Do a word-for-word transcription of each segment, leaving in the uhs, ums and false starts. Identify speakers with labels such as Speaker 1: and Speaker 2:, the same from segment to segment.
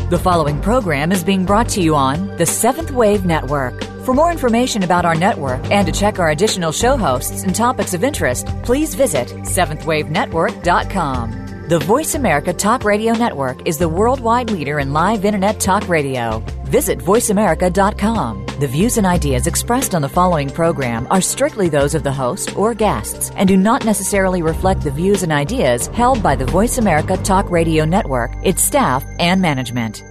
Speaker 1: The following program is being brought to you on the Seventh Wave Network. For more information about our network and to check our additional show hosts and topics of interest, please visit seventh wave network dot com. The Voice America Talk Radio Network is the worldwide leader in live Internet talk radio. Visit voice america dot com. The views and ideas expressed on the following program are strictly those of the host or guests and do not necessarily reflect the views and ideas held by the Voice America Talk Radio Network, its staff, and management.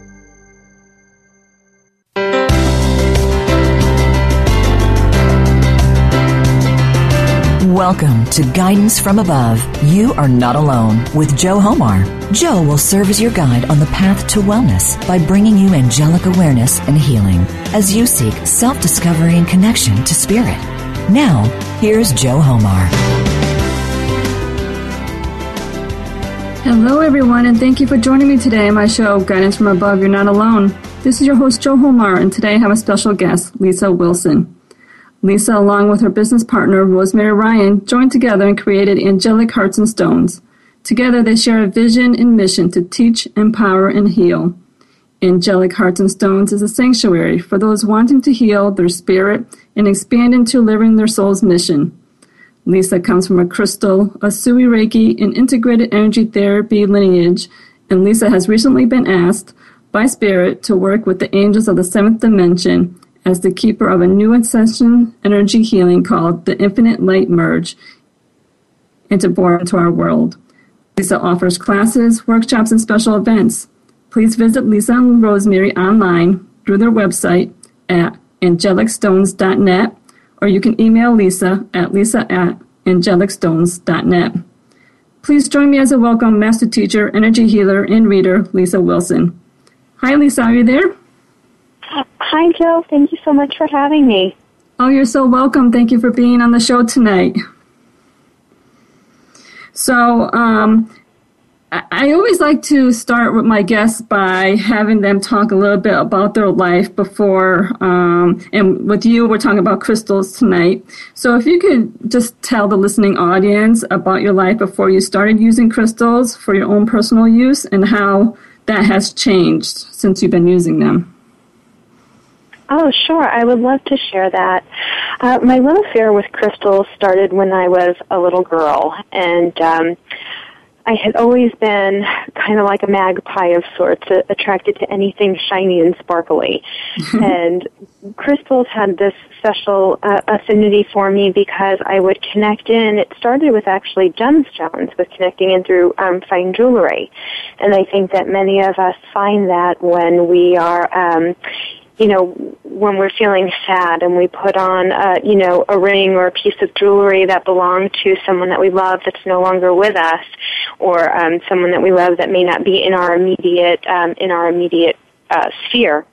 Speaker 1: Welcome to Guidance from Above. You are not alone with Joe Homar. Joe will serve as your guide on the path to wellness by bringing you angelic awareness and healing as you seek self-discovery and connection to spirit. Now, here's Joe Homar.
Speaker 2: Hello, everyone, and thank you for joining me today on my show, Guidance from Above. You're not alone. This is your host, Joe Homar, and today I have a special guest, Lisa Wilson. Lisa, along with her business partner, Rosemary Ryan, joined together and created Angelic Hearts and Stones. Together, they share a vision and mission to teach, empower, and heal. Angelic Hearts and Stones is a sanctuary for those wanting to heal their spirit and expand into living their soul's mission. Lisa comes from a crystal, a Sui Reiki, and integrated energy therapy lineage, and Lisa has recently been asked by Spirit to work with the angels of the seventh dimension as the keeper of a new ascension energy healing called the Infinite Light Merge, and to born into our world. Lisa offers classes, workshops, and special events. Please visit Lisa and Rosemary online through their website at angelic stones dot net, or you can email Lisa at lisa at angelic stones dot net. Please join me as I welcome Master Teacher, Energy Healer, and Reader, Lisa Wilson. Hi, Lisa, are you there?
Speaker 3: Hi, Joe. Thank you so much for having me.
Speaker 2: Oh, you're so welcome. Thank you for being on the show tonight. So, um, I, I always like to start with my guests by having them talk a little bit about their life before, um, and with you, we're talking about crystals tonight. So if you could just tell the listening audience about your life before you started using crystals for your own personal use and how that has changed since you've been using them.
Speaker 3: Oh, sure. I would love to share that. Uh, my love affair with crystals started when I was a little girl, and um, I had always been kind of like a magpie of sorts, uh, attracted to anything shiny and sparkly. And crystals had this special uh, affinity for me because I would connect in. It started with actually gemstones, with connecting in through um, fine jewelry. And I think that many of us find that when we are um, you know, when we're feeling sad and we put on, uh, you know, a ring or a piece of jewelry that belonged to someone that we love that's no longer with us, or um, someone that we love that may not be in our immediate, um, in our immediate uh, sphere,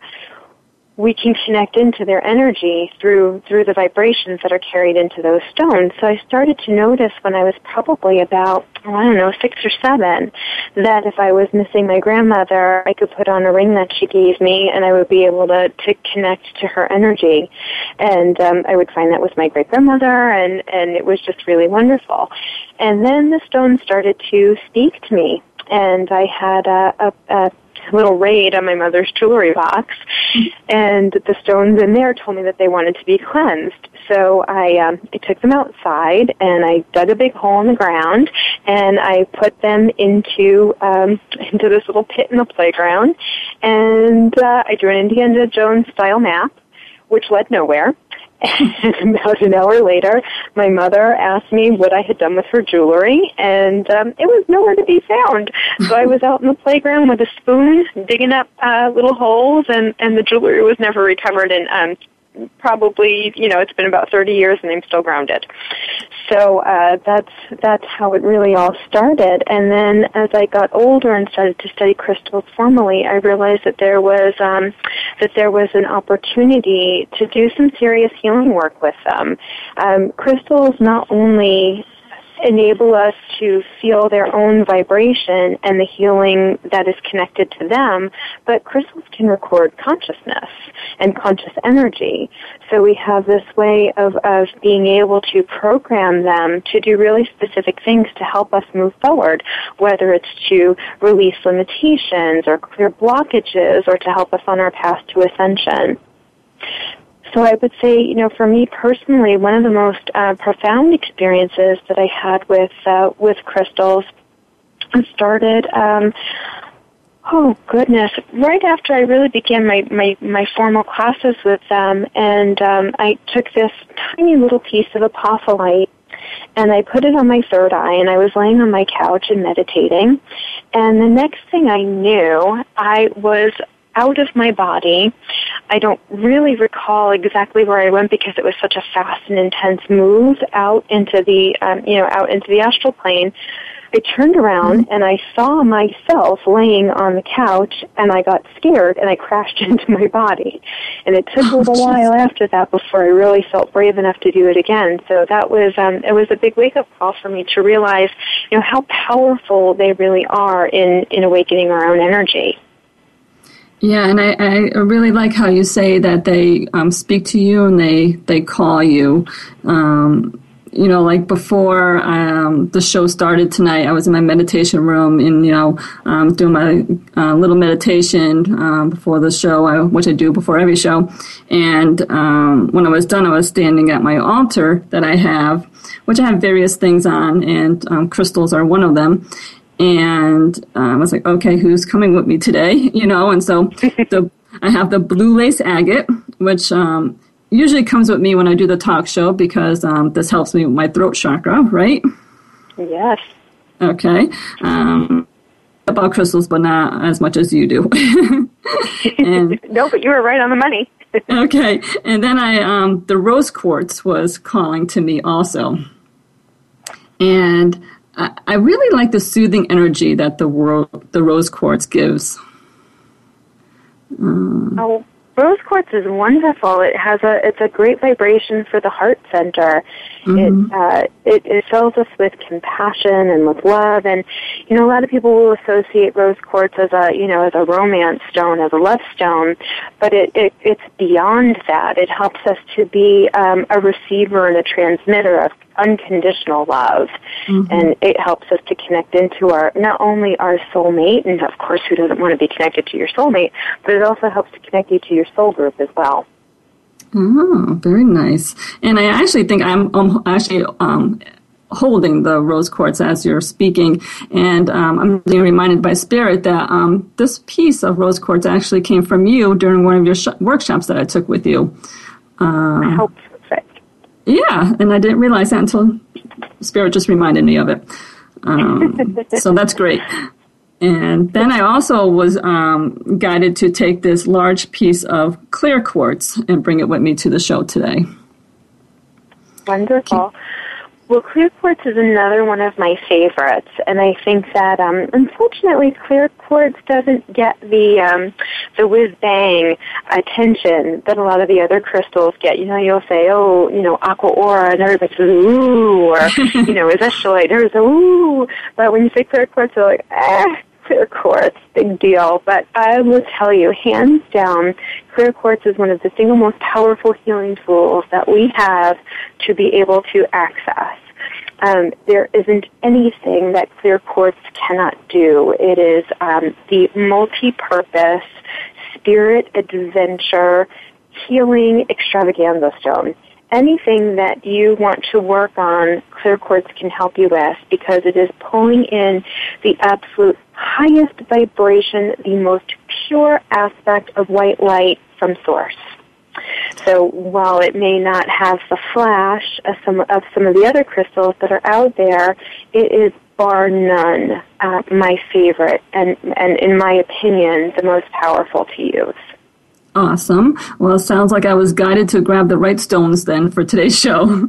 Speaker 3: we can connect into their energy through through the vibrations that are carried into those stones. So I started to notice when I was probably about, I don't know, six or seven, that if I was missing my grandmother, I could put on a ring that she gave me, and I would be able to, to connect to her energy. And um, I would find that with my great-grandmother, and, and it was just really wonderful. And then the stones started to speak to me, and I had a, a, a little raid on my mother's jewelry box, and the stones in there told me that they wanted to be cleansed. So I, um, I took them outside, and I dug a big hole in the ground, and I put them into um, into this little pit in the playground, and uh, I drew an Indiana Jones-style map, which led nowhere. And about an hour later, my mother asked me what I had done with her jewelry, and um, it was nowhere to be found. So I was out in the playground with a spoon, digging up uh, little holes, and, and the jewelry was never recovered. And um, probably, you know, it's been about thirty years, and I'm still grounded. So uh, that's that's how it really all started. And then as I got older and started to study crystals formally, I realized that there was um, that there was an opportunity to do some serious healing work with them. Um, crystals not only enable us to feel their own vibration and the healing that is connected to them, but crystals can record consciousness and conscious energy. So we have this way of, of being able to program them to do really specific things to help us move forward, whether it's to release limitations or clear blockages or to help us on our path to ascension. So I would say, you know, for me personally, one of the most uh, profound experiences that I had with uh, with crystals started, um, oh goodness, right after I really began my, my, my formal classes with them, and um, I took this tiny little piece of apophyllite, and I put it on my third eye, and I was laying on my couch and meditating, and the next thing I knew, I was out of my body. I don't really recall exactly where I went because it was such a fast and intense move out into the, um, you know, out into the astral plane. I turned around and I saw myself laying on the couch, and I got scared and I crashed into my body. And it took a little oh, while after that before I really felt brave enough to do it again. So that was um, it was a big wake up call for me to realize, you know, how powerful they really are in in awakening our own energy.
Speaker 2: Yeah, and I, I really like how you say that they um, speak to you and they, they call you. Um, you know, like before um, the show started tonight, I was in my meditation room and, you know, um, doing my uh, little meditation um, before the show, I, which I do before every show. And um, when I was done, I was standing at my altar that I have, which I have various things on, and um, crystals are one of them. And um, I was like, okay, who's coming with me today? You know, and so the I have the blue lace agate, which um, usually comes with me when I do the talk show because um, this helps me with my throat chakra, right?
Speaker 3: Yes.
Speaker 2: Okay. Um, about crystals, but not as much as you do. and,
Speaker 3: no, but you were right on the money.
Speaker 2: Okay. And then I, um, the rose quartz was calling to me also. And I really like the soothing energy that the world, the rose quartz gives. Um,
Speaker 3: oh, rose quartz is wonderful. It has a it's a great vibration for the heart center. Mm-hmm. It, uh, it it fills us with compassion and with love. And you know, a lot of people will associate rose quartz as a you know as a romance stone, as a love stone, but it, it it's beyond that. It helps us to be um, a receiver and a transmitter of unconditional love, mm-hmm. and it helps us to connect into our not only our soulmate, and of course, who doesn't want to be connected to your soulmate, but it also helps to connect you to your soul group as well.
Speaker 2: Oh, very nice. And I actually think I'm, I'm actually um, holding the rose quartz as you're speaking, and um, I'm being reminded by Spirit that um, this piece of rose quartz actually came from you during one of your sh- workshops that I took with you. Uh,
Speaker 3: I hope so.
Speaker 2: Yeah, and I didn't realize that until Spirit just reminded me of it. Um, so that's great. And then I also was um, guided to take this large piece of clear quartz and bring it with me to the show today.
Speaker 3: Wonderful. Well, clear quartz is another one of my favorites, and I think that um, unfortunately clear quartz doesn't get the um, the whiz bang attention that a lot of the other crystals get. You know, you'll say, oh, you know, aqua aura, and everybody says ooh, or you know, azeztulite, and everybody says ooh. But when you say clear quartz, they're like, ah. Clear quartz, big deal. But I will tell you, hands down, clear quartz is one of the single most powerful healing tools that we have to be able to access. Um, there isn't anything that clear quartz cannot do. It is um, the multi-purpose spirit adventure healing extravaganza stone. Anything that you want to work on, clear quartz can help you with, because it is pulling in the absolute highest vibration, the most pure aspect of white light from source. So while it may not have the flash of some of some of the other crystals that are out there, it is bar none uh, my favorite, and, and in my opinion, the most powerful to use.
Speaker 2: Awesome. Well, it sounds like I was guided to grab the right stones then for today's show.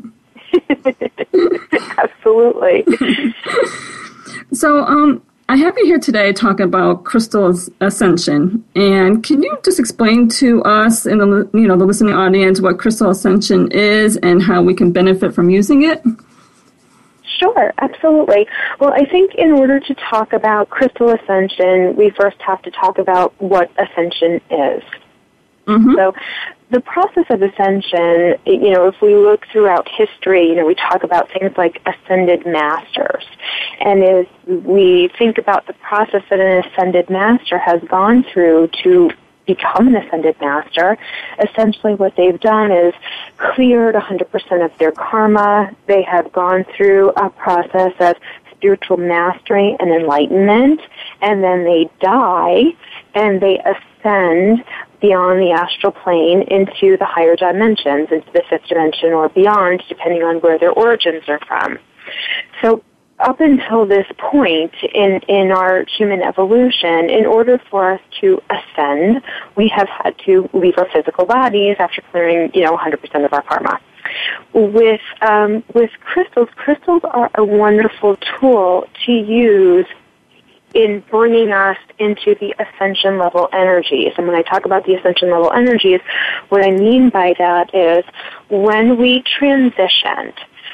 Speaker 3: Absolutely.
Speaker 2: So, um, I have you here today talking about crystal ascension, and can you just explain to us and the you know the listening audience what crystal ascension is and how we can benefit from using it?
Speaker 3: Sure, absolutely. Well, I think in order to talk about crystal ascension, we first have to talk about what ascension is. Mm-hmm. So the process of ascension, you know, if we look throughout history, you know, we talk about things like ascended masters. And as we think about the process that an ascended master has gone through to become an ascended master, essentially what they've done is cleared one hundred percent of their karma. They have gone through a process of spiritual mastery and enlightenment, and then they die and they ascend beyond the astral plane into the higher dimensions, into the fifth dimension or beyond, depending on where their origins are from. So up until this point in, in our human evolution, in order for us to ascend, we have had to leave our physical bodies after clearing, you know, one hundred percent of our karma. With, um, with crystals, crystals are a wonderful tool to use in bringing us into the ascension level energies. And when I talk about the ascension level energies, what I mean by that is when we transitioned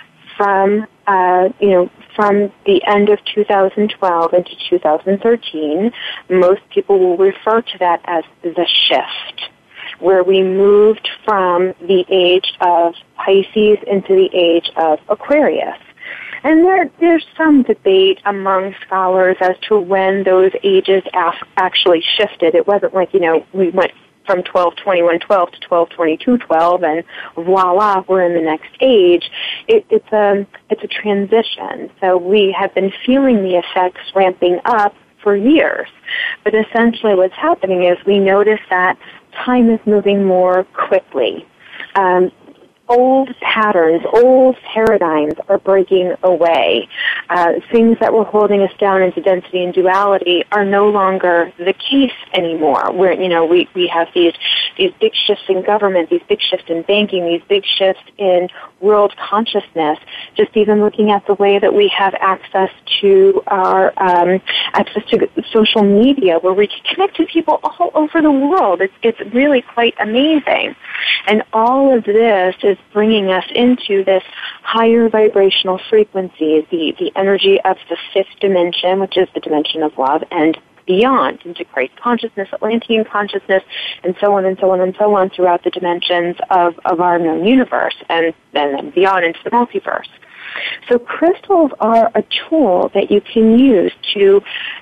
Speaker 3: from, uh, you know, from the end of two thousand twelve into two thousand thirteen, most people will refer to that as the shift, where we moved from the age of Pisces into the age of Aquarius. And there, there's some debate among scholars as to when those ages af- actually shifted. It wasn't like, you know, we went from twelve twenty-one twelve to twelve twenty-two twelve and voila, we're in the next age. It, it's a it's a transition. So we have been feeling the effects ramping up for years. But essentially what's happening is we notice that time is moving more quickly. Um, Old patterns, old paradigms are breaking away. Uh, things that were holding us down into density and duality are no longer the case anymore. Where, you know, we, we have these these big shifts in government, these big shifts in banking, these big shifts in world consciousness. Just even looking at the way that we have access to our um, access to social media, where we can connect to people all over the world. It's it's really quite amazing, and all of this is bringing us into this higher vibrational frequency, the, the energy of the fifth dimension, which is the dimension of love, and beyond, into Christ consciousness, Atlantean consciousness, and so on and so on and so on throughout the dimensions of, of our known universe, and, and then beyond into the multiverse. So crystals are a tool that you can use to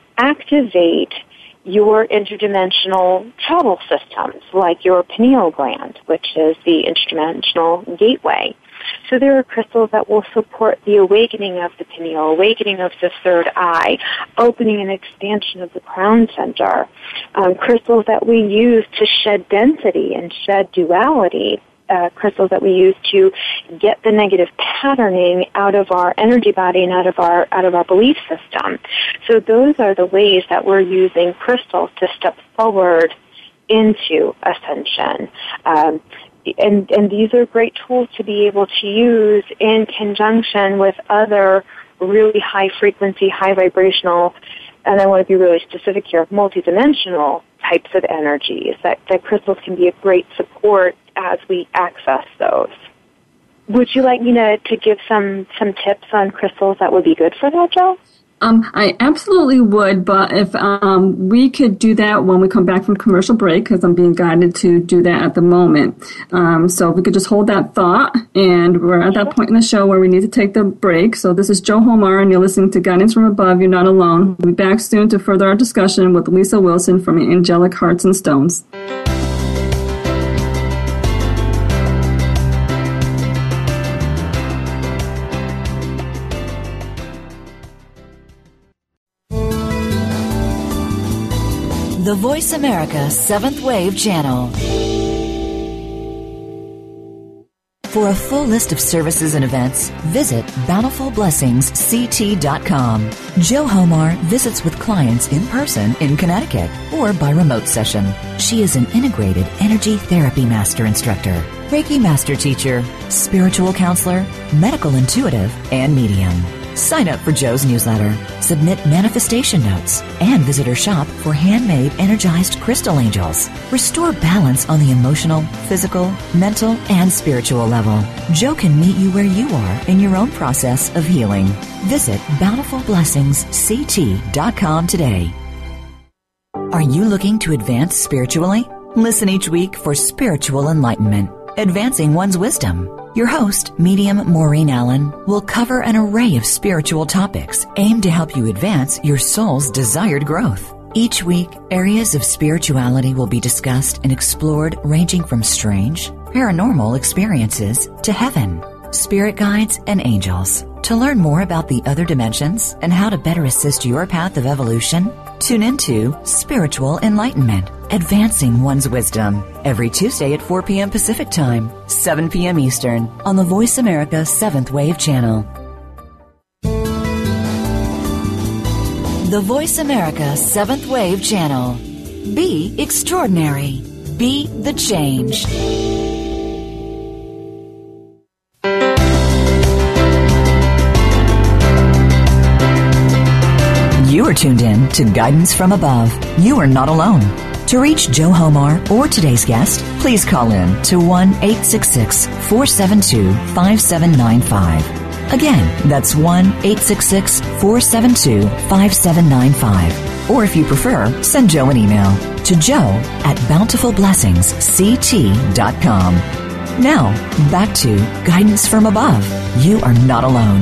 Speaker 3: activate your interdimensional travel systems, like your pineal gland, which is the interdimensional gateway. So there are crystals that will support the awakening of the pineal, awakening of the third eye, opening and expansion of the crown center. Um, crystals that we use to shed density and shed duality. Uh, crystals that we use to get the negative patterning out of our energy body and out of our out of our belief system. So those are the ways that we're using crystals to step forward into ascension. Um, and and these are great tools to be able to use in conjunction with other really high frequency, high vibrational, and I want to be really specific here, multidimensional types of energies. That, that crystals can be a great support as we access those. Would you like me to, to give some, some tips on crystals that would be good for that, Joe?
Speaker 2: Um, I absolutely would, but if um, we could do that when we come back from commercial break, because I'm being guided to do that at the moment. Um, so if we could just hold that thought, and we're at that point in the show where we need to take the break. So this is Joe Homar, and you're listening to Guidance from Above. You're not alone. We'll be back soon to further our discussion with Lisa Wilson from Angelic Hearts and Stones.
Speaker 1: The Voice America Seventh Wave Channel. For a full list of services and events, visit bountiful blessings c t dot com. Joe Homar visits with clients in person in Connecticut or by remote session. She is an integrated energy therapy master instructor, Reiki master teacher, spiritual counselor, medical intuitive, and medium. Sign up for Joe's newsletter, submit manifestation notes, and visit her shop for handmade energized crystal angels. Restore balance on the emotional, physical, mental, and spiritual level. Joe can meet you where you are in your own process of healing. Visit bountiful blessings c t dot com today. Are you looking to advance spiritually? Listen each week for Spiritual Enlightenment, Advancing One's Wisdom. Your host, medium Maureen Allen, will cover an array of spiritual topics aimed to help you advance your soul's desired growth. Each week, areas of spirituality will be discussed and explored, ranging from strange, paranormal experiences to heaven, spirit guides, and angels. To learn more about the other dimensions and how to better assist your path of evolution, tune into Spiritual Enlightenment, Advancing One's Wisdom, every Tuesday at four p.m. Pacific Time, seven p.m. Eastern, on the Voice America seventh Wave Channel. The Voice America seventh Wave Channel. Be extraordinary. Be the change. You are tuned in to Guidance from Above. You are not alone. To reach Joe Homar or today's guest, please call in to one eight six six, four seven two, five seven nine five. Again, that's one eight six six, four seven two, five seven nine five. Or if you prefer, send Joe an email to joe at bountiful blessings c t dot com. Now, back to Guidance from Above. You are not alone.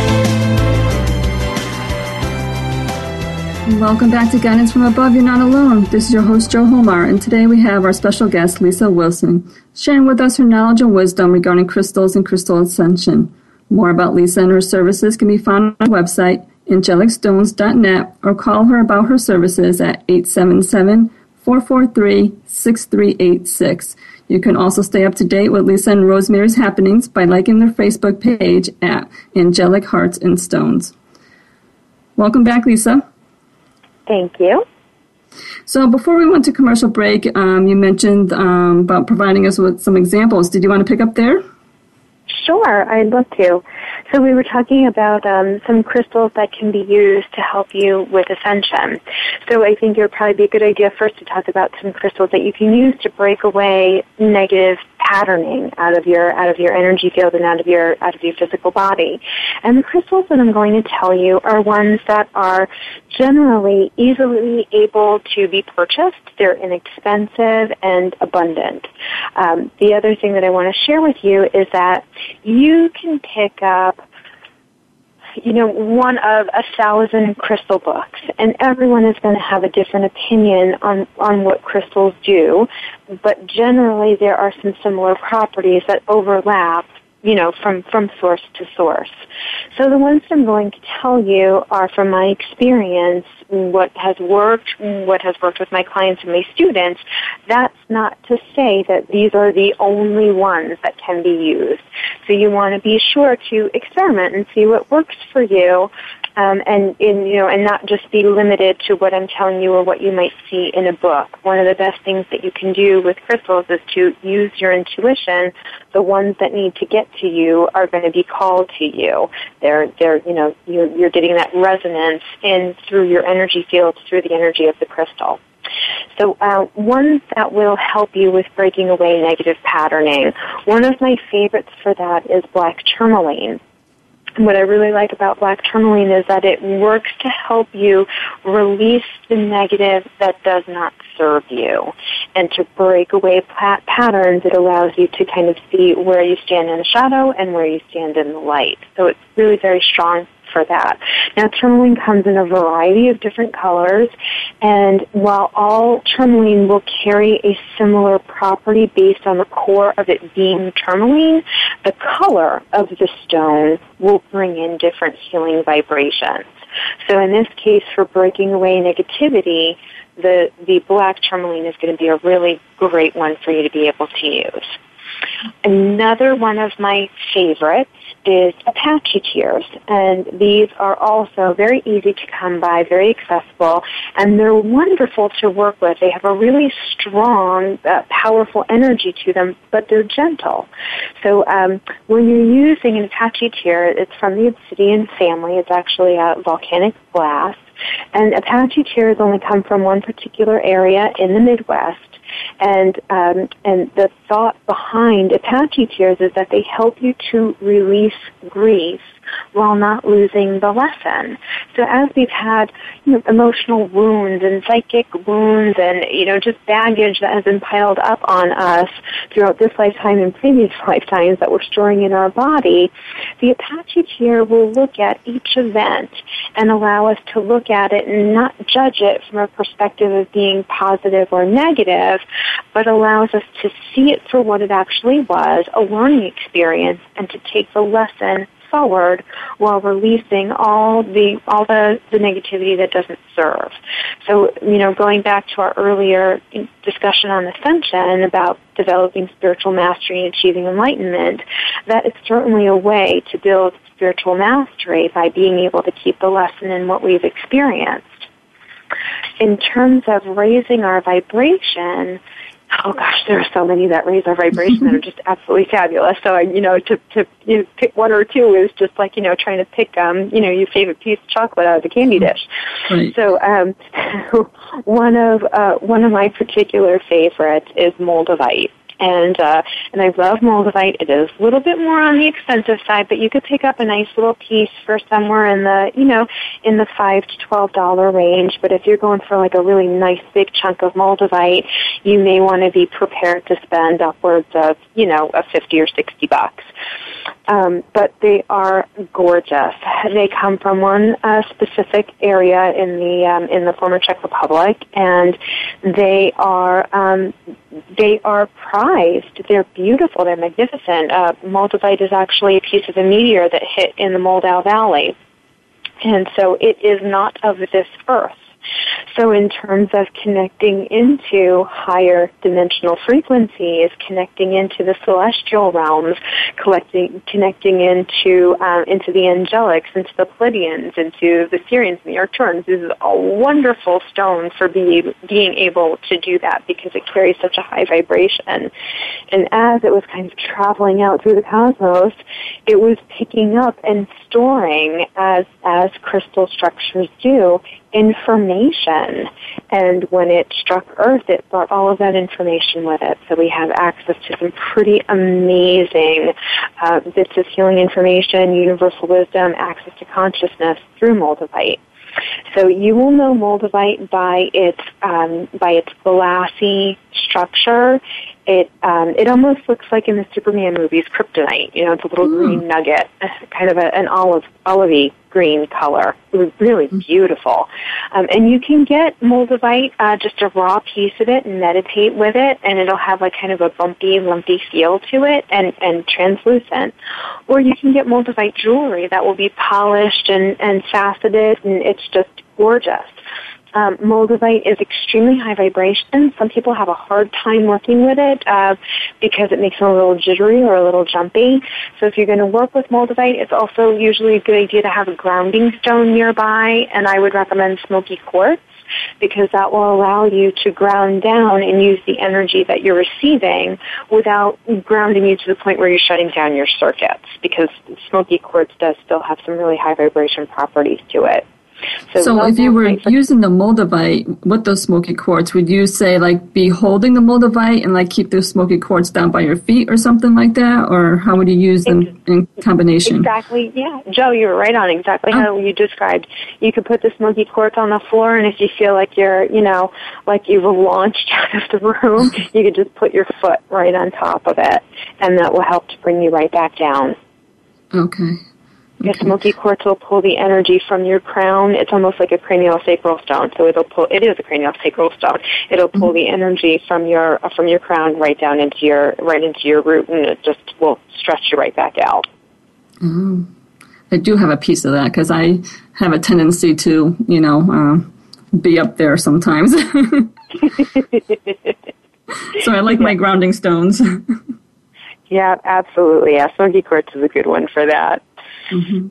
Speaker 2: Welcome back to Guidance from Above. You're not alone. This is your host, Joe Homar, and today we have our special guest, Lisa Wilson, sharing with us her knowledge and wisdom regarding crystals and crystal ascension. More about Lisa and her services can be found on our website, angelic stones dot net, or call her about her services at eight seven seven, four four three, six three eight six. You can also stay up to date with Lisa and Rosemary's happenings by liking their Facebook page at Angelic Hearts and Stones. Welcome back, Lisa.
Speaker 3: Thank you.
Speaker 2: So before we went to commercial break, um, you mentioned um, about providing us with some examples. Did you want to pick up there?
Speaker 3: Sure, I'd love to. So we were talking about um, some crystals that can be used to help you with ascension. So I think it would probably be a good idea first to talk about some crystals that you can use to break away negative patterning out of your out of your energy field and out of your out of your physical body. And the crystals that I'm going to tell you are ones that are generally easily able to be purchased. They're inexpensive and abundant. Um, the other thing that I want to share with you is that you can pick up, you know, one of a thousand crystal books, and everyone is going to have a different opinion on, on what crystals do, but generally there are some similar properties that overlap, you know, from, from source to source. So the ones I'm going to tell you are from my experience, what has worked, what has worked with my clients and my students. That's not to say that these are the only ones that can be used. So you want to be sure to experiment and see what works for you. Um, and in, you know, and not just be limited to what I'm telling you or what you might see in a book. One of the best things that you can do with crystals is to use your intuition. The ones that need to get to you are going to be called to you. They're, they're, you know, you're, you're getting that resonance in through your energy fields, through the energy of the crystal. So uh, one that will help you with breaking away negative patterning. One of my favorites for that is black tourmaline. What I really like about black tourmaline is that it works to help you release the negative that does not serve you. And to break away pat- patterns, it allows you to kind of see where you stand in the shadow and where you stand in the light. So it's really very strong for that. Now, tourmaline comes in a variety of different colors, and while all tourmaline will carry a similar property based on the core of it being tourmaline, the color of the stone will bring in different healing vibrations. So in this case, for breaking away negativity, the, the black tourmaline is going to be a really great one for you to be able to use. Another one of my favorites is Apache tears, and these are also very easy to come by, very accessible, and they're wonderful to work with. They have a really strong, uh, powerful energy to them, but they're gentle. So um, when you're using an Apache tear, it's from the obsidian family. It's actually a volcanic glass, and Apache tears only come from one particular area in the Midwest. And um, and the thought behind Apache tears is that they help you to release grief while not losing the lesson. So as we've had, you know, emotional wounds and psychic wounds and, you know, just baggage that has been piled up on us throughout this lifetime and previous lifetimes that we're storing in our body, the Apache tear will look at each event and allow us to look at it and not judge it from a perspective of being positive or negative, but allows us to see it for what it actually was, a learning experience, and to take the lesson forward while releasing all the all the, the negativity that doesn't serve. So, you know, going back to our earlier discussion on Ascension about developing spiritual mastery and achieving enlightenment, that is certainly a way to build spiritual mastery by being able to keep the lesson in what we've experienced. In terms of raising our vibration, oh gosh, there are so many that raise our vibration that are just absolutely fabulous. So, you know, to, to you know, pick one or two is just like, you know, trying to pick, um, you know, your favorite piece of chocolate out of the candy dish. Right. So, um, one of, uh, one of my particular favorites is Moldavite. And uh, and I love Moldavite. It is a little bit more on the expensive side, but you could pick up a nice little piece for somewhere in the, you know, in the five to twelve dollar range. But if you're going for like a really nice big chunk of Moldavite, you may want to be prepared to spend upwards of, you know, a fifty or sixty bucks. Um, but they are gorgeous. They come from one uh, specific area in the um, in the former Czech Republic, and they are um, they are prized. They're beautiful. They're magnificent. Uh, Moldavite is actually a piece of a meteor that hit in the Moldau Valley, and so it is not of this earth. So in terms of connecting into higher dimensional frequencies, connecting into the celestial realms, collecting, connecting into um, into the angelics, into the Pleiadians, into the Sirians and the Arcturians, this is a wonderful stone for be, being able to do that because it carries such a high vibration. And as it was kind of traveling out through the cosmos, it was picking up and storing, as as crystal structures do, information, and when it struck Earth, it brought all of that information with it. So we have access to some pretty amazing uh, bits of healing information, universal wisdom, access to consciousness through Moldavite. So you will know Moldavite by its um, by its glassy structure. It um, it almost looks like in the Superman movies, kryptonite. You know, it's a little mm. green nugget, kind of a, an olive olivey green color. It was really beautiful. Um, and you can get Moldavite, uh, just a raw piece of it, and meditate with it, and it'll have like kind of a bumpy, lumpy feel to it, and, and translucent. Or you can get Moldavite jewelry that will be polished and, and faceted, and it's just gorgeous. Um, Moldavite is extremely high vibration. Some people have a hard time working with it uh, because it makes them a little jittery or a little jumpy. So if you're going to work with Moldavite, it's also usually a good idea to have a grounding stone nearby, and I would recommend smoky quartz because that will allow you to ground down and use the energy that you're receiving without grounding you to the point where you're shutting down your circuits, because smoky quartz does still have some really high vibration properties to it.
Speaker 2: So, so if you were using the Moldavite with those smoky quartz, would you say like be holding the Moldavite and like keep those smoky quartz down by your feet or something like that? Or how would you use them in combination?
Speaker 3: Exactly, yeah. Joe, you were right on exactly oh. how you described. You could put the smoky quartz on the floor, and if you feel like you're, you know, like you've launched out of the room, you could just put your foot right on top of it, and that will help to bring you right back down.
Speaker 2: Okay.
Speaker 3: Okay. The smoky quartz will pull the energy from your crown. It's almost like a craniosacral stone, so it'll pull. It is a craniosacral stone. It'll pull mm-hmm. the energy from your uh, from your crown right down into your right into your root, and it just will stretch you right back out.
Speaker 2: Mm. I do have a piece of that because I have a tendency to, you know, uh, be up there sometimes. So I like my grounding stones.
Speaker 3: Yeah, absolutely. Yeah, smoky quartz is a good one for that.
Speaker 2: Mm-hmm.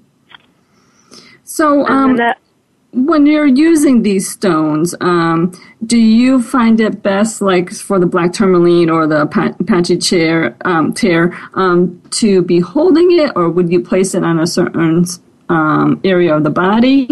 Speaker 2: So, um, that, when you're using these stones, um, do you find it best, like for the black tourmaline or the Apache chair, um, tear, um, to be holding it, or would you place it on a certain um, area of the body?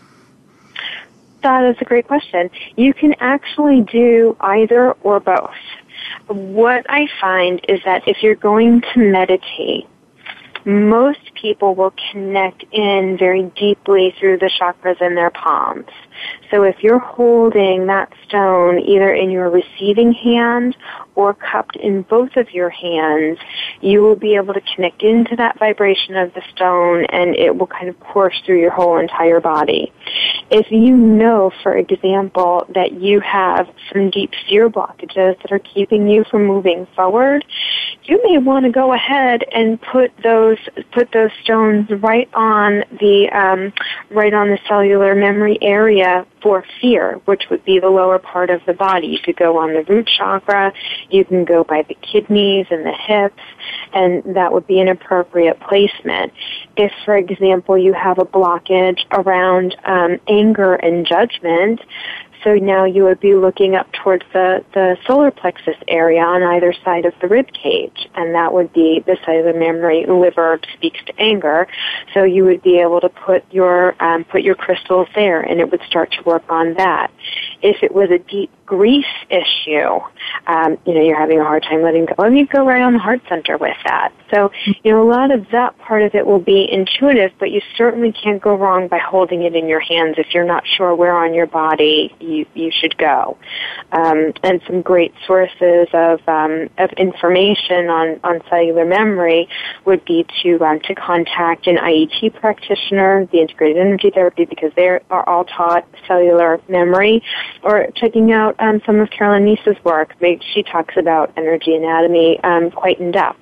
Speaker 3: That is a great question. You can actually do either or both. What I find is that if you're going to meditate, most people will connect in very deeply through the chakras in their palms. So if you're holding that stone either in your receiving hand or cupped in both of your hands, you will be able to connect into that vibration of the stone, and it will kind of course through your whole entire body. If you know, for example, that you have some deep fear blockages that are keeping you from moving forward, you may want to go ahead and put those put those stones right on the um, right on the cellular memory area for fear, which would be the lower part of the body. You could go on the root chakra, you can go by the kidneys and the hips, and that would be an appropriate placement. If, for example, you have a blockage around um, anger and judgment, so now you would be looking up towards the, the solar plexus area on either side of the rib cage, and that would be the side of the memory. Liver speaks to anger, so you would be able to put your um, put your crystals there, and it would start to work on that. If it was a deep grief issue, um, you know, you're having a hard time letting go, and you go right on the heart center with that. So, you know, a lot of that part of it will be intuitive, but you certainly can't go wrong by holding it in your hands if you're not sure where on your body you, you should go. Um, and some great sources of um, of information on, on cellular memory would be to um, to contact an I E T practitioner, the integrated energy therapy, because they are all taught cellular memory, or checking out um, some of Carolyn Neese's work. She talks about energy anatomy um, quite in depth.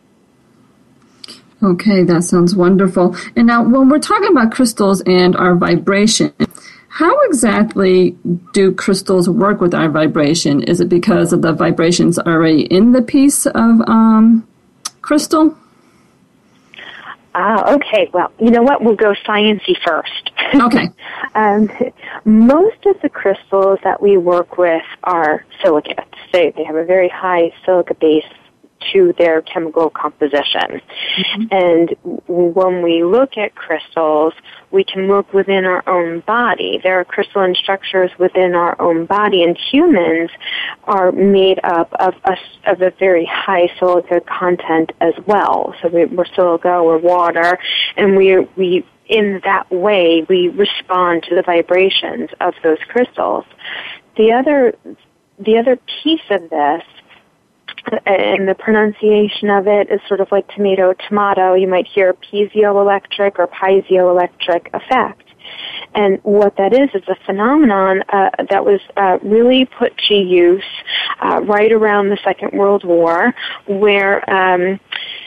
Speaker 2: Okay, that sounds wonderful. And now, when we're talking about crystals and our vibration, how exactly do crystals work with our vibration? Is it because of the vibrations already in the piece of um, crystal?
Speaker 3: Ah, okay. Well, you know what? We'll go sciencey first.
Speaker 2: Okay.
Speaker 3: um, most of the crystals that we work with are silicates. They, they have a very high silica base to their chemical composition. Mm-hmm. And when we look at crystals, we can look within our own body. There are crystalline structures within our own body, and humans are made up of a, of a very high silica content as well. So we, we're silica, we're water, and we we in that way we respond to the vibrations of those crystals. The other the other piece of this, and the pronunciation of it is sort of like tomato, tomato. You might hear piezoelectric or piezoelectric effect. And what that is is a phenomenon uh, that was uh, really put to use uh, right around the Second World War, where um,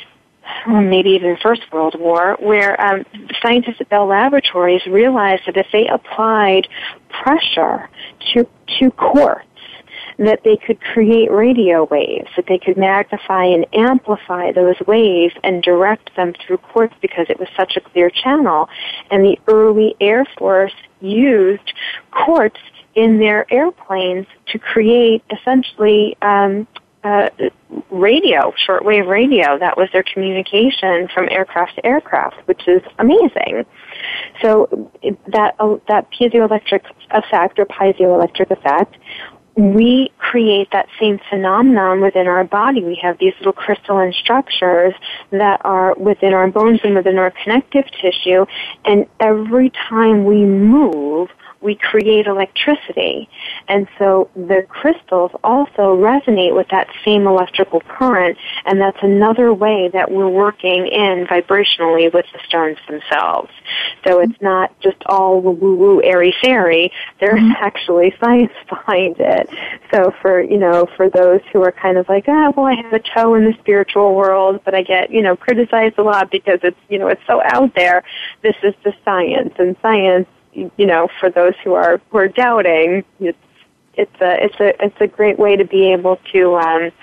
Speaker 3: or maybe even First World War, where um, scientists at Bell Laboratories realized that if they applied pressure to, to quartz, that they could create radio waves, that they could magnify and amplify those waves and direct them through quartz because it was such a clear channel. And the early Air Force used quartz in their airplanes to create essentially um, uh, radio, shortwave radio. That was their communication from aircraft to aircraft, which is amazing. So that uh, that piezoelectric effect or piezoelectric effect, we create that same phenomenon within our body. We have these little crystalline structures that are within our bones and within our connective tissue, and every time we move, we create electricity. And so the crystals also resonate with that same electrical current, and that's another way that we're working in vibrationally with the stones themselves. So it's not just all woo-woo, airy-fairy. There's mm-hmm. actually science behind it. So for, you know, for those who are kind of like, ah, well, I have a toe in the spiritual world, but I get, you know, criticized a lot because it's, you know, it's so out there, this is the science. And science, you know, for those who are who are doubting, it's it's a it's a it's a great way to be able to um,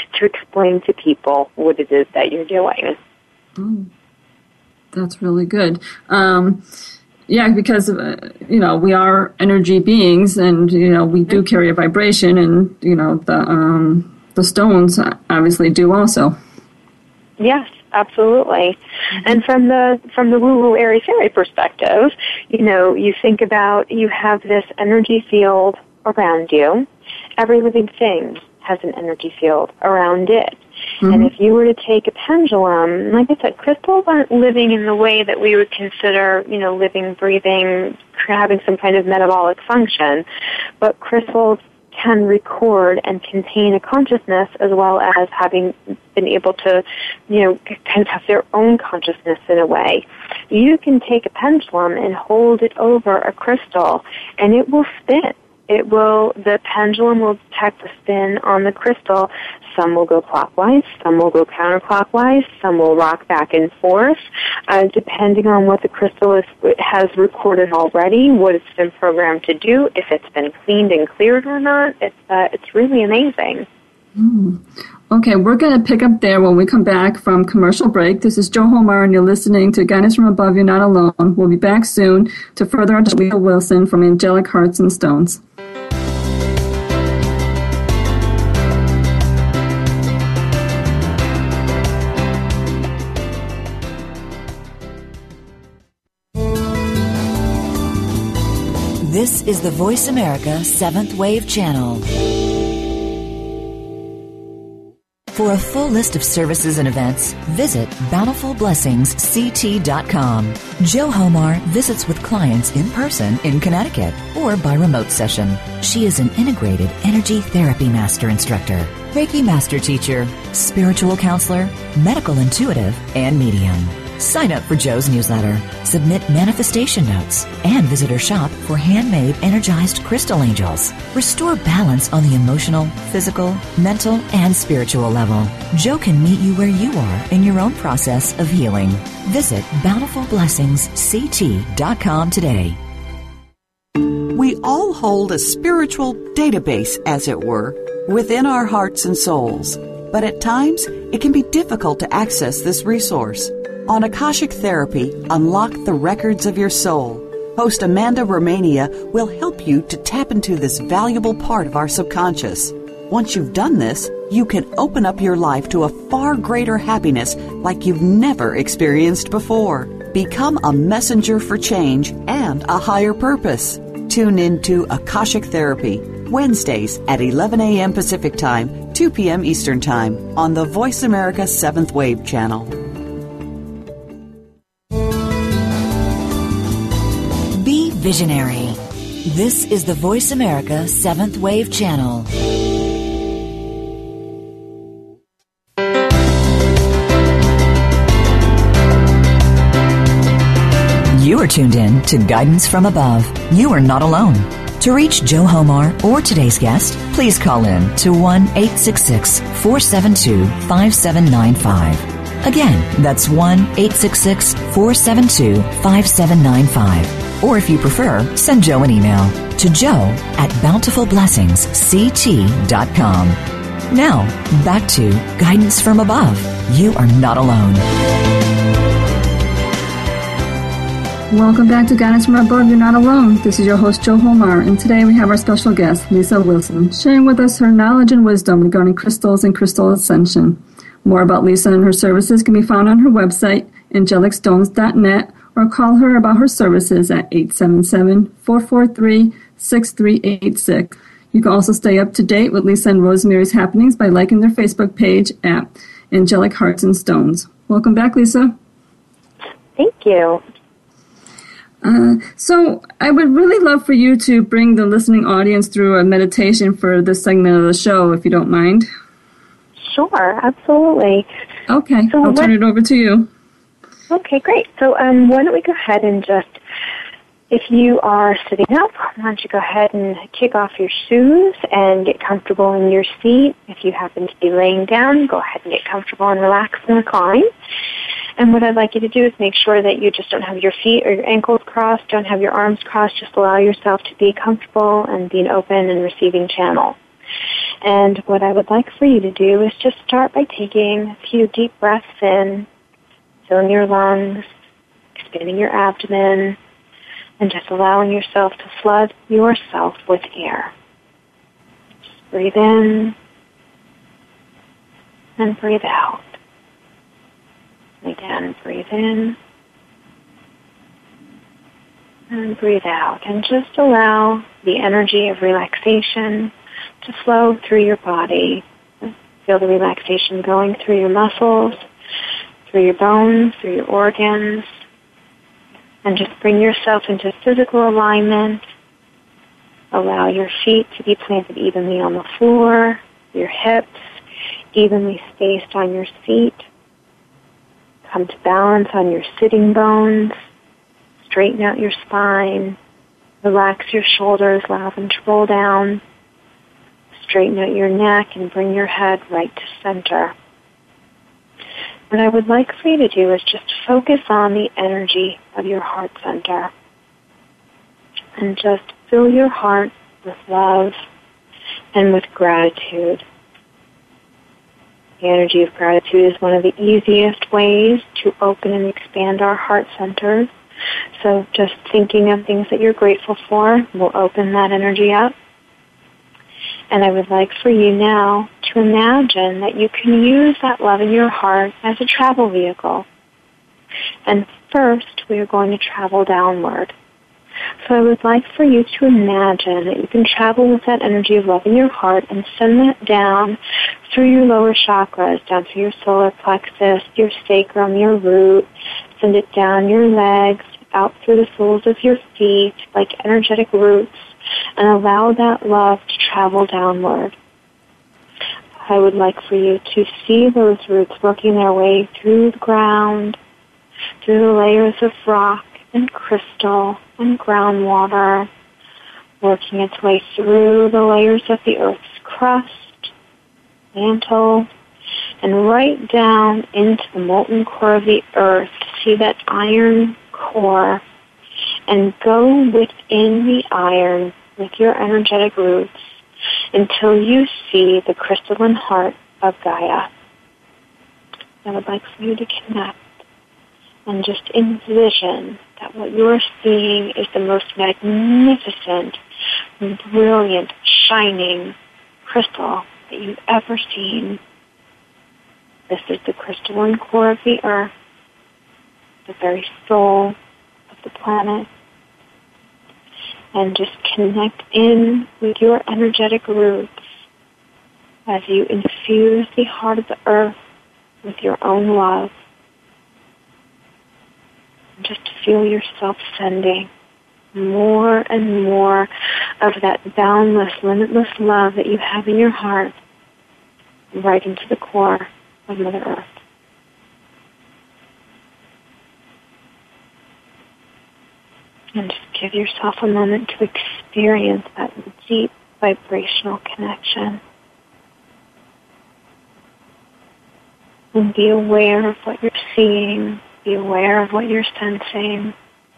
Speaker 3: to explain to people what it is that you're doing.
Speaker 2: Oh, that's really good. Um, yeah, because, uh, you know, we are energy beings, and, you know, we do carry a vibration, and, you know, the um, the stones obviously do also.
Speaker 3: Yes, absolutely. Mm-hmm. And from the from the woo-woo airy fairy perspective, you know, you think about, you have this energy field around you. Every living thing has an energy field around it. Mm-hmm. And if you were to take a pendulum, like I said, crystals aren't living in the way that we would consider, you know, living, breathing, having some kind of metabolic function. But crystals can record and contain a consciousness, as well as having been able to, you know, kind of have their own consciousness in a way. You can take a pendulum and hold it over a crystal, and it will spin. It will, the pendulum will detect the spin on the crystal. Some will go clockwise, some will go counterclockwise, some will rock back and forth, uh, depending on what the crystal is, has recorded already, what it's been programmed to do, if it's been cleaned and cleared or not. It's, uh, it's really amazing.
Speaker 2: Mm. Okay, we're going to pick up there when we come back from commercial break. This is Jo Homar, and you're listening to Guidance from Above, You're Not Alone. We'll be back soon to further our Lisa Wilson from Angelic Hearts and Stones.
Speaker 1: This is the Voice America seventh Wave Channel. For a full list of services and events, visit bountiful blessings c t dot com. Jo Homar visits with clients in person in Connecticut or by remote session. She is an integrated energy therapy master instructor, Reiki master teacher, spiritual counselor, medical intuitive, and medium. Sign up for Jo's newsletter, submit manifestation notes, and visit her shop for handmade energized crystal angels. Restore balance on the emotional, physical, mental, and spiritual level. Jo can meet you where you are in your own process of healing. Visit bountiful blessings c t dot com today.
Speaker 4: We all hold a spiritual database, as it were, within our hearts and souls. But at times, it can be difficult to access this resource. On Akashic Therapy, Unlock the Records of Your Soul, host Amanda Romania will help you to tap into this valuable part of our subconscious. Once you've done this, you can open up your life to a far greater happiness like you've never experienced before. Become a messenger for change and a higher purpose. Tune in to Akashic Therapy, Wednesdays at eleven a.m. Pacific Time, two p.m. Eastern Time, on the Voice America seventh Wave Channel.
Speaker 1: Be visionary. This is the Voice America seventh Wave Channel. You are tuned in to Guidance from Above. You are not alone. To reach Jo Homar or today's guest, please call in to one eight six six, four seven two, five seven nine five. Again, that's one eight six six, four seven two, five seven nine five. Or if you prefer, send Jo an email to jo at bountiful blessings c t dot com. Now, back to Guidance from Above. You are not alone.
Speaker 2: Welcome back to Guidance from Above, You're Not Alone. This is your host, Jo Homar, and today we have our special guest, Lisa Wilson, sharing with us her knowledge and wisdom regarding crystals and crystal ascension. More about Lisa and her services can be found on her website, angelic stones dot net, or call her about her services at eight seven seven, four four three, six three eight six. You can also stay up to date with Lisa and Rosemary's happenings by liking their Facebook page at Angelic Hearts and Stones. Welcome back, Lisa.
Speaker 3: Thank you.
Speaker 2: Uh, so I would really love for you to bring the listening audience through a meditation for this segment of the show, if you don't mind.
Speaker 3: Sure, absolutely.
Speaker 2: Okay,
Speaker 3: so
Speaker 2: I'll turn it over to you.
Speaker 3: Okay, great. So um, why don't we go ahead and just, if you are sitting up, why don't you go ahead and kick off your shoes and get comfortable in your seat. If you happen to be laying down, go ahead and get comfortable and relax and recline. And what I'd like you to do is make sure that you just don't have your feet or your ankles crossed, don't have your arms crossed. Just allow yourself to be comfortable and be an open and receiving channel. And what I would like for you to do is just start by taking a few deep breaths in, filling your lungs, expanding your abdomen, and just allowing yourself to flood yourself with air. Just breathe in and breathe out. Again, breathe in and breathe out. And just allow the energy of relaxation to flow through your body. Feel the relaxation going through your muscles, through your bones, through your organs. And just bring yourself into physical alignment. Allow your feet to be planted evenly on the floor, your hips evenly spaced on your seat. Come to balance on your sitting bones. Straighten out your spine. Relax your shoulders, allow them to roll down. Straighten out your neck and bring your head right to center. What I would like for you to do is just focus on the energy of your heart center. And just fill your heart with love and with gratitude. The energy of gratitude is one of the easiest ways to open and expand our heart centers. So just thinking of things that you're grateful for will open that energy up. And I would like for you now to imagine that you can use that love in your heart as a travel vehicle. And first, we are going to travel downward. So I would like for you to imagine that you can travel with that energy of love in your heart and send that down through your lower chakras, down through your solar plexus, your sacrum, your root. Send it down your legs, out through the soles of your feet, like energetic roots, and allow that love to travel downward. I would like for you to see those roots working their way through the ground, through the layers of rock and crystal and groundwater, working its way through the layers of the Earth's crust, mantle, and right down into the molten core of the Earth. See that iron core, and go within the iron with your energetic roots until you see the crystalline heart of Gaia. I would like for you to connect and just envision that what you are seeing is the most magnificent, brilliant, shining crystal that you've ever seen. This is the crystalline core of the Earth, the very soul of the planet. And just connect in with your energetic roots as you infuse the heart of the Earth with your own love. And just feel yourself sending more and more of that boundless, limitless love that you have in your heart right into the core of Mother Earth. And just give yourself a moment to experience that deep vibrational connection. And be aware of what you're seeing. Be aware of what you're sensing.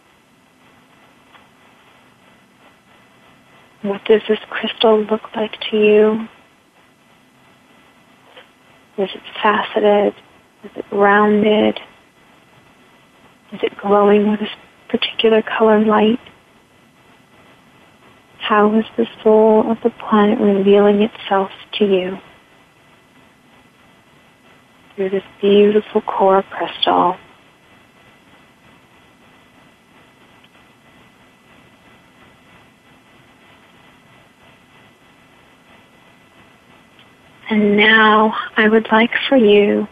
Speaker 3: What does this crystal look like to you? Is it faceted? Is it rounded? Is it glowing with a particular color light? How is the soul of the planet revealing itself to you through this beautiful core crystal? And now I would like for you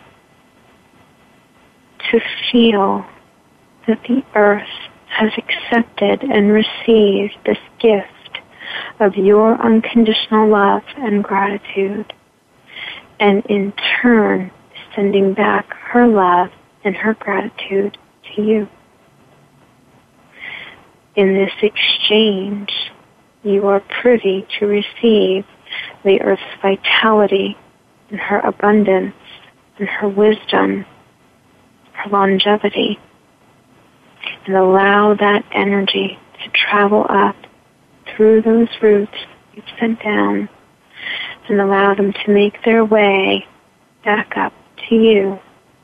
Speaker 3: to feel that the Earth has accepted and received this gift of your unconditional love and gratitude, and in turn sending back her love and her gratitude to you. In this exchange, you are privy to receive the Earth's vitality and her abundance and her wisdom, her longevity, and allow that energy to travel up through those roots you've sent down, and allow them to make their way back up to you.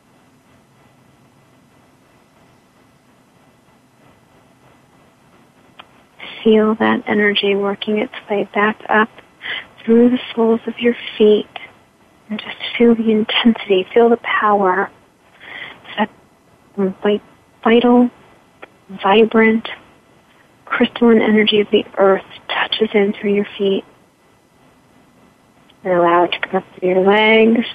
Speaker 3: Feel that energy working its way back up through the soles of your feet, and just feel the intensity, feel the power. That vital, vibrant, crystalline energy of the earth touches in through your feet. And allow it to come up through your legs.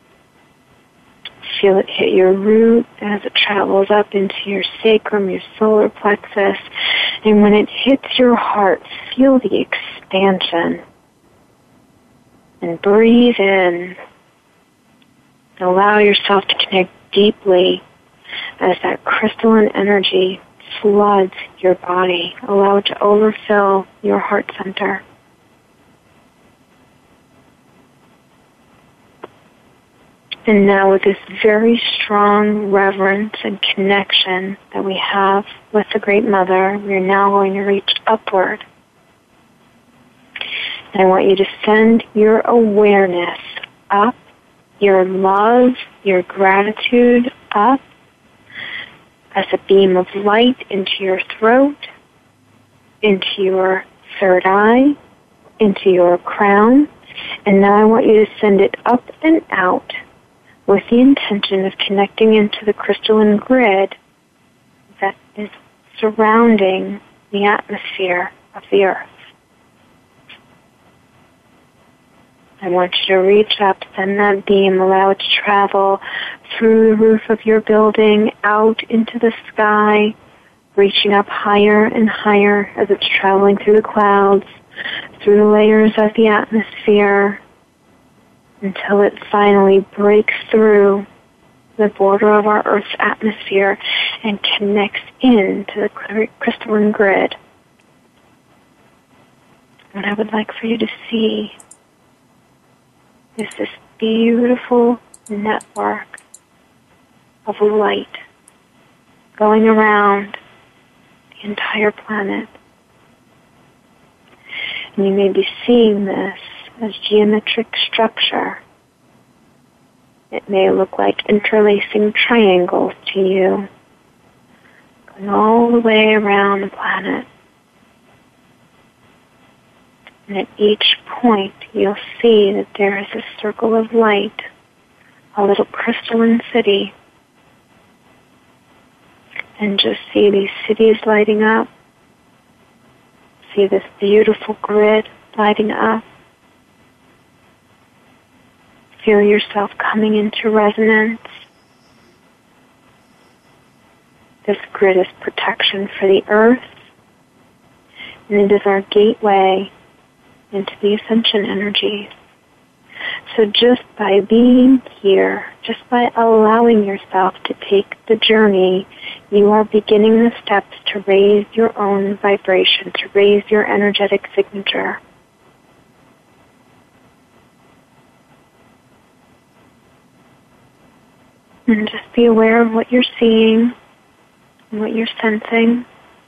Speaker 3: Feel it hit your root as it travels up into your sacrum, your solar plexus. And when it hits your heart, feel the expansion. And breathe in. Allow yourself to connect deeply as that crystalline energy floods your body. Allow it to overfill your heart center. And now with this very strong reverence and connection that we have with the Great Mother, we're now going to reach upward. And I want you to send your awareness up, your love, your gratitude up as a beam of light into your throat, into your third eye, into your crown. And now I want you to send it up and out with the intention of connecting into the crystalline grid that is surrounding the atmosphere of the earth. I want you to reach up, send that beam, allow it to travel through the roof of your building, out into the sky, reaching up higher and higher as it's traveling through the clouds, through the layers of the atmosphere, until it finally breaks through the border of our Earth's atmosphere and connects into the crystalline grid. What I would like for you to see is this beautiful network of light going around the entire planet. And you may be seeing this as geometric structure. It may look like interlacing triangles to you, going all the way around the planet. And at each point, you'll see that there is a circle of light, a little crystalline city. And just see these cities lighting up. See this beautiful grid lighting up. Feel yourself coming into resonance. This grid is protection for the earth, and it is our gateway into the ascension energies. So just by being here, just by allowing yourself to take the journey, you are beginning the steps to raise your own vibration, to raise your energetic signature. And just be aware of what you're seeing and what you're sensing.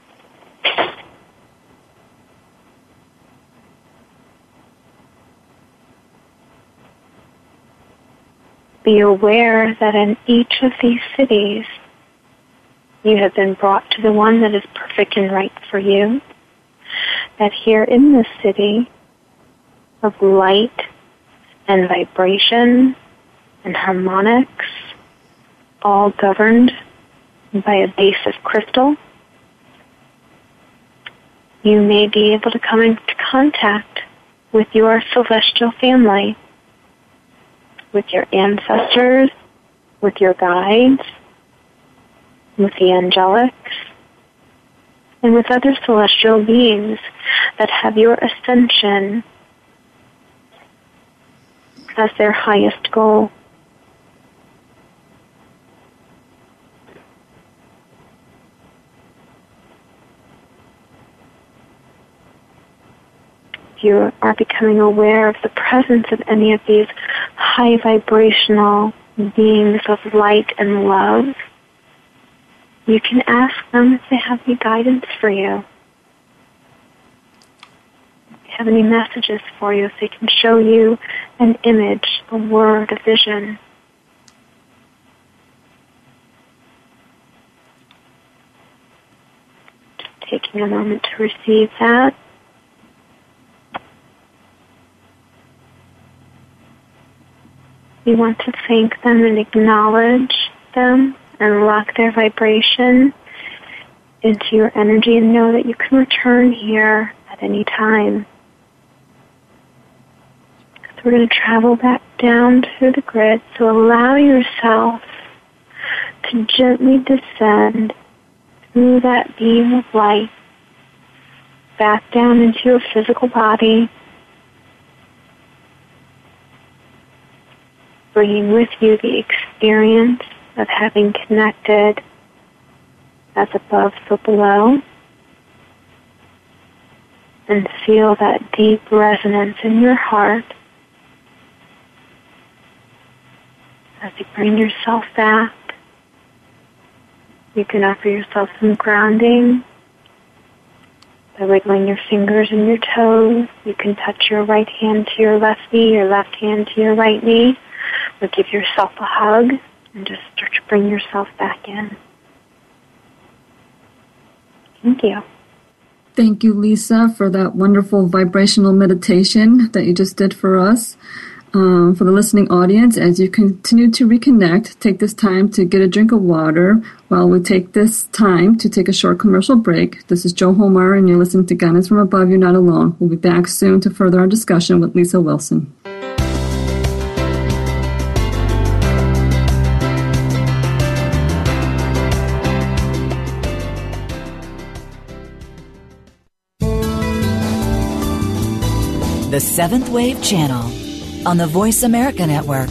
Speaker 3: Be aware that in each of these cities, you have been brought to the one that is perfect and right for you. That here in this city of light and vibration and harmonics, all governed by a base of crystal, you may be able to come into contact with your celestial family, with your ancestors, with your guides, with the angelics, and with other celestial beings that have your ascension as their highest goal. If you are becoming aware of the presence of any of these high vibrational beings of light and love, you can ask them if they have any guidance for you. have any messages for you, if they can show you an image, a word, a vision. Just taking a moment to receive that. You want to thank them and acknowledge them and lock their vibration into your energy, and know that you can return here at any time. So we're going to travel back down through the grid, so allow yourself to gently descend through that beam of light back down into your physical body, bringing with you the experience of having connected as above, so below, and feel that deep resonance in your heart as you bring yourself back. You can offer yourself some grounding by wiggling your fingers and your toes. You can touch your right hand to your left knee, your left hand to your right knee, or give yourself a hug and just start to bring yourself back in. Thank you.
Speaker 2: Thank you, Lisa, for that wonderful vibrational meditation that you just did for us. Um, for the listening audience, as you continue to reconnect, take this time to get a drink of water while we take this time to take a short commercial break. This is Jo Holmeyer, and you're listening to Guidance from Above. You're not alone. We'll be back soon to further our discussion with Lisa Wilson.
Speaker 1: The Seventh Wave Channel on the Voice America Network.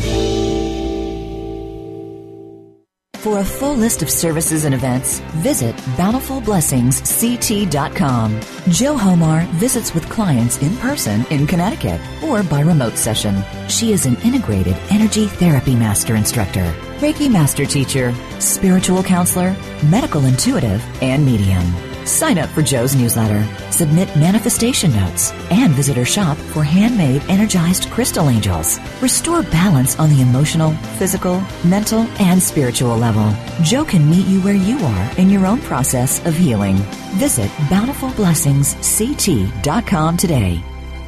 Speaker 1: For a full list of services and events, visit bountiful blessings c t dot com. Jo Holmeyer visits with clients in person in Connecticut or by remote session. She is an integrated energy therapy master instructor, Reiki master teacher, spiritual counselor, medical intuitive, and medium. Sign up for Jo's newsletter, submit manifestation notes, and visit her shop for handmade energized crystal angels. Restore balance on the emotional, physical, mental, and spiritual level. Jo can meet you where you are in your own process of healing. Visit bountiful blessings c t dot com today.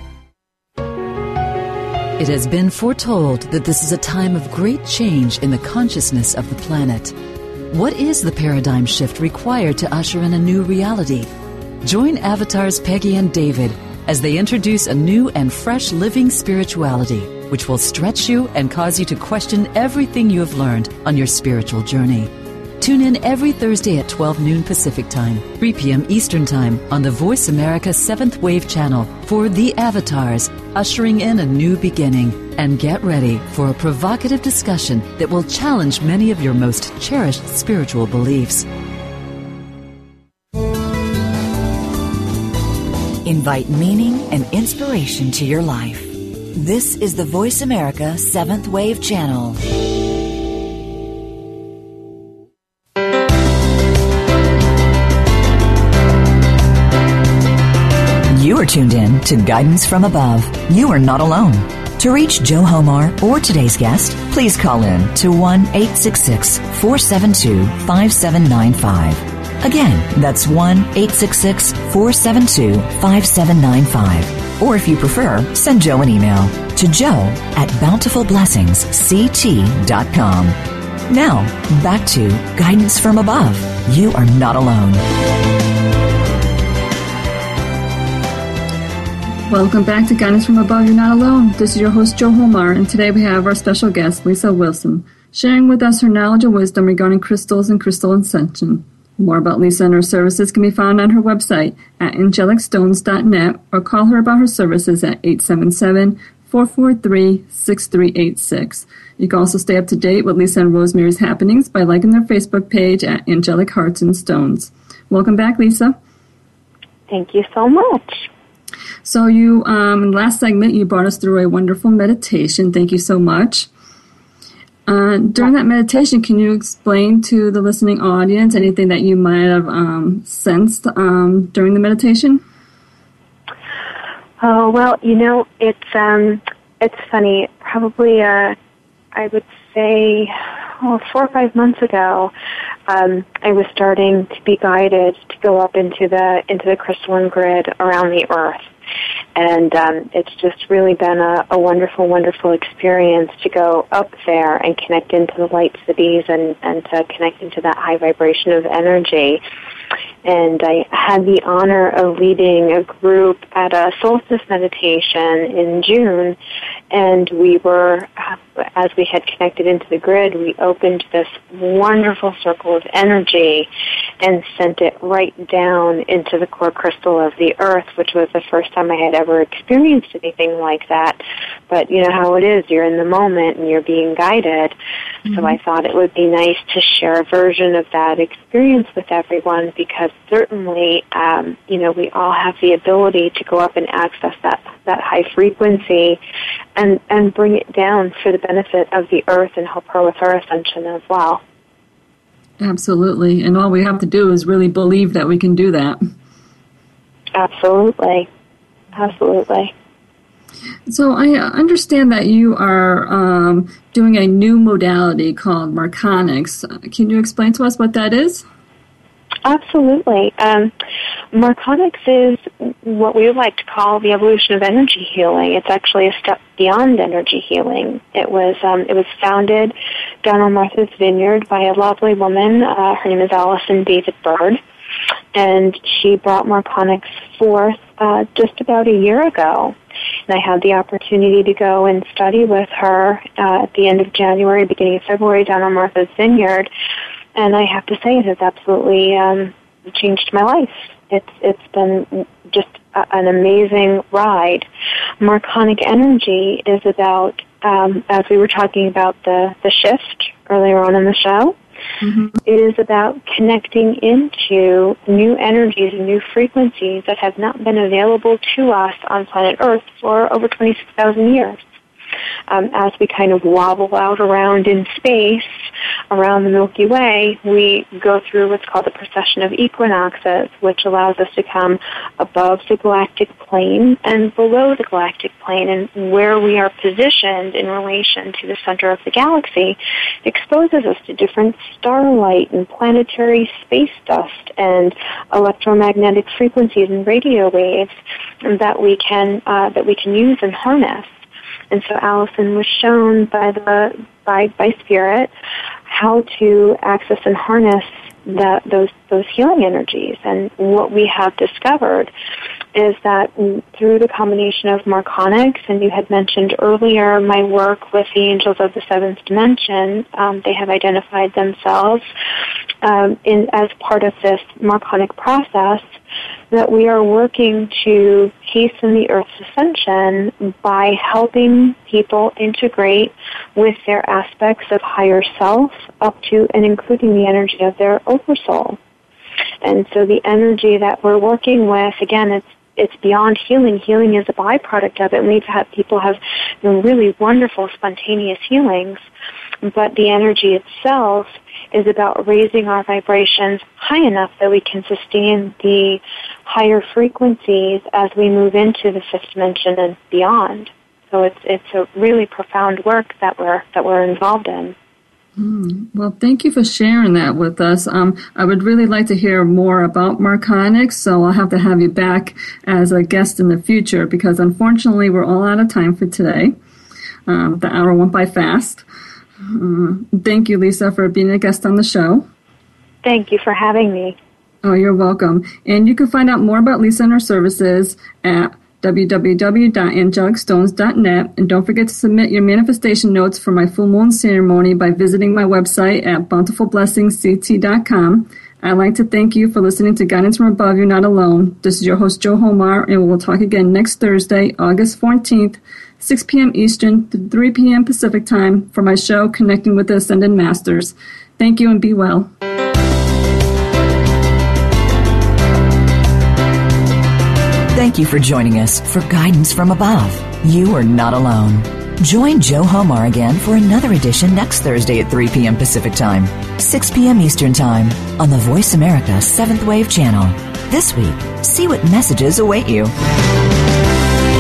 Speaker 5: It has been foretold that this is a time of great change in the consciousness of the planet. What is the paradigm shift required to usher in a new reality? Join Avatars Peggy and David as they introduce a new and fresh living spirituality, which will stretch you and cause you to question everything you have learned on your spiritual journey. Tune in every Thursday at twelve noon Pacific Time, three p.m. Eastern Time on the Voice America seventh Wave Channel for The Avatars, ushering in a new beginning. And get ready for a provocative discussion that will challenge many of your most cherished spiritual beliefs.
Speaker 1: Invite meaning and inspiration to your life. This is the Voice America seventh Wave Channel. You are tuned in to Guidance from Above. You are not alone. To reach Jo Holmeyer or today's guest, please call in to one eight six six, four seven two, five seven nine five. Again, that's one eight six six, four seven two, five seven nine five. Or if you prefer, send Jo an email to jo at bountiful blessings c t dot com. Now, back to Guidance from Above. You are not alone.
Speaker 2: Welcome back to Guidance from Above. You're not alone. This is your host, Jo Holmeyer, and today we have our special guest, Lisa Wilson, sharing with us her knowledge and wisdom regarding crystals and crystal ascension. More about Lisa and her services can be found on her website at angelic stones dot net or call her about her services at eight seven seven, four four three, six three eight six. You can also stay up to date with Lisa and Rosemary's happenings by liking their Facebook page at Angelic Hearts and Stones. Welcome back, Lisa.
Speaker 3: Thank you so much.
Speaker 2: So you, um, in the last segment, you brought us through a wonderful meditation. Thank you so much. Uh, during that meditation, can you explain to the listening audience anything that you might have um, sensed um, during the meditation?
Speaker 3: Oh, well, you know, it's um, it's funny. Probably, uh, I would say, oh, four or five months ago, um, I was starting to be guided to go up into the into the crystalline grid around the Earth. And um, it's just really been a, a wonderful, wonderful experience to go up there and connect into the light cities and, and to connect into that high vibration of energy. And I had the honor of leading a group at a solstice meditation in June, and we were, as we had connected into the grid, we opened this wonderful circle of energy and sent it right down into the core crystal of the Earth, which was the first time I had ever experienced anything like that. But you know how it is, you're in the moment and you're being guided. Mm-hmm. So I thought it would be nice to share a version of that experience with everyone, because certainly, um, you know, we all have the ability to go up and access that, that high frequency and, and bring it down for the benefit of the Earth and help her with her ascension as well.
Speaker 2: Absolutely. And all we have to do is really believe that we can do that.
Speaker 3: Absolutely. Absolutely.
Speaker 2: So I understand that you are um, doing a new modality called Marconics. Can you explain to us what that is?
Speaker 3: Absolutely. Um, Marconics is what we would like to call the evolution of energy healing. It's actually a step beyond energy healing. It was um, it was founded down on Martha's Vineyard by a lovely woman. Uh, her name is Allison David Bird, and she brought Marconics forth uh, just about a year ago. And I had the opportunity to go and study with her uh, at the end of January, beginning of February, down on Martha's Vineyard. And I have to say it has absolutely um, changed my life. It's it's been just a, an amazing ride. Marconic energy is about, um, as we were talking about the, the shift earlier on in the show, mm-hmm. It is about connecting into new energies and new frequencies that have not been available to us on planet Earth for over twenty-six thousand years. Um, as we kind of wobble out around in space, around the Milky Way, we go through what's called the precession of equinoxes, which allows us to come above the galactic plane and below the galactic plane, and where we are positioned in relation to the center of the galaxy exposes us to different starlight and planetary space dust and electromagnetic frequencies and radio waves that we can uh, that we can use and harness. And so Allison was shown by the by by Spirit how to access and harness the, those those healing energies. And what we have discovered is that through the combination of Marconics, and you had mentioned earlier my work with the Angels of the Seventh Dimension, um, they have identified themselves um, in as part of this Marconic process, that we are working to hasten the Earth's ascension by helping people integrate with their aspects of higher self up to and including the energy of their oversoul. And so the energy that we're working with, again, it's it's beyond healing. Healing is a byproduct of it, and we've had people have you know, really wonderful spontaneous healings, but the energy itself is about raising our vibrations high enough that we can sustain the higher frequencies as we move into the fifth dimension and beyond. So it's it's a really profound work that we're that we're involved in.
Speaker 2: Mm, well, thank you for sharing that with us. Um, I would really like to hear more about Marconics, so I'll have to have you back as a guest in the future, because unfortunately we're all out of time for today. Um, the hour went by fast. Uh, thank you, Lisa, for being a guest on the show.
Speaker 3: Thank you for having me.
Speaker 2: Oh, you're welcome. And you can find out more about Lisa and her services at w w w dot angelic stones dot net. And don't forget to submit your manifestation notes for my full moon ceremony by visiting my website at bountiful blessings c t dot com. I'd like to thank you for listening to Guidance from Above. You're not alone. This is your host, Joe Homar, and we'll talk again next Thursday, August fourteenth, six p.m. Eastern to three p.m. Pacific Time for my show, Connecting with the Ascended Masters. Thank you and be well.
Speaker 1: Thank you for joining us for Guidance from Above. You are not alone. Join Joe Homar again for another edition next Thursday at three p.m. Pacific Time, six p.m. Eastern Time on the Voice America seventh Wave Channel. This week, see what messages await you.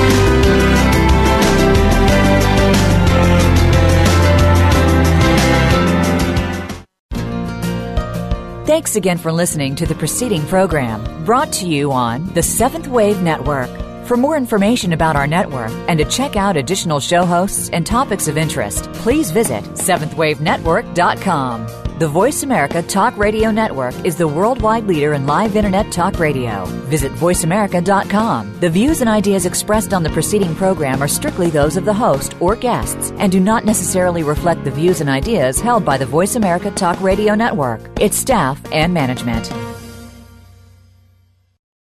Speaker 1: Thanks again for listening to the preceding program, brought to you on the Seventh Wave Network. For more information about our network and to check out additional show hosts and topics of interest, please visit seventh wave network dot com. The Voice America Talk Radio Network is the worldwide leader in live Internet talk radio. Visit voice america dot com. The views and ideas expressed on the preceding program are strictly those of the host or guests and do not necessarily reflect the views and ideas held by the Voice America Talk Radio Network, its staff, and management.